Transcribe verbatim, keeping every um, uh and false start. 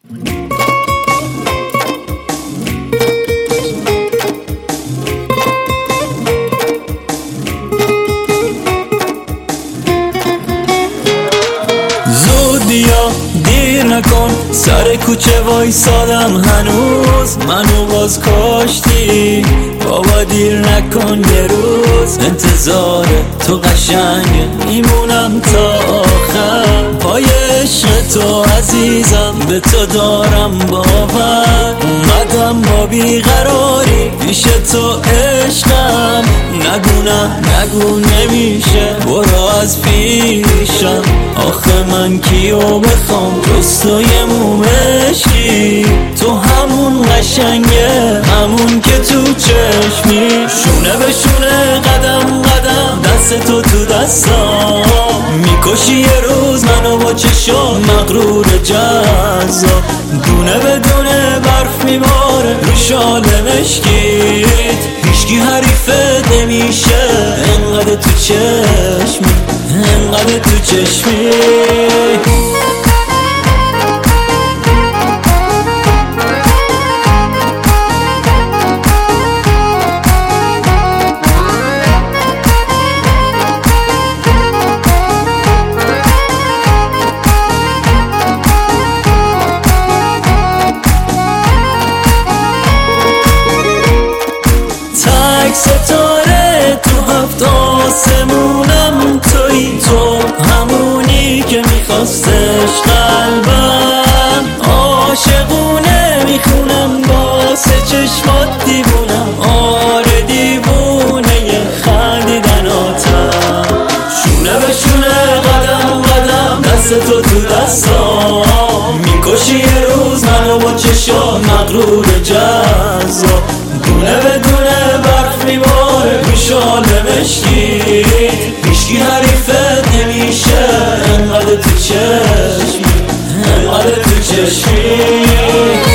بیا دیر نکن، سر کوچه وایسادم هنوز، منو باز کاشتی بابا، دیر نکن یه روز، انتظار تو قشنگه میمونم تا آخر، پای عشق تو عزیزم به تو دارم باور، اومدم با بیقراری پیش تو عشقم، نگو نه نگو نمیشه برو از پیشم، آخه من کیو بخوام جز تو یه مومشی، تو همون قشنگه همون که تو چشمی، شونه به شونه قدم قدم دست تو تو دستم، میکشی یه روز منو با چشم مغرور جذاب، دونه به دونه برف میباره رو شال مشکیت، هیچکی حریفت نمیشه انقدر تو چشمی، انقدر تو چشمی. ستاره تو هفت آسمونم توی، تو همونی که میخواستش قلبم، عاشقونه میخونم واسه چشمات دیوونم، آره دیوونه ی خندیدناتم، شونه به شونه قدم قدم دست تو تو دستام، میکشی یه روز منو با چشام مغرور جذاب، دونه به دونه برف میباره رو شال مشکی، هیچکی حریفت نمیشه انقدر تو چشمی، انقدر تو چشمی.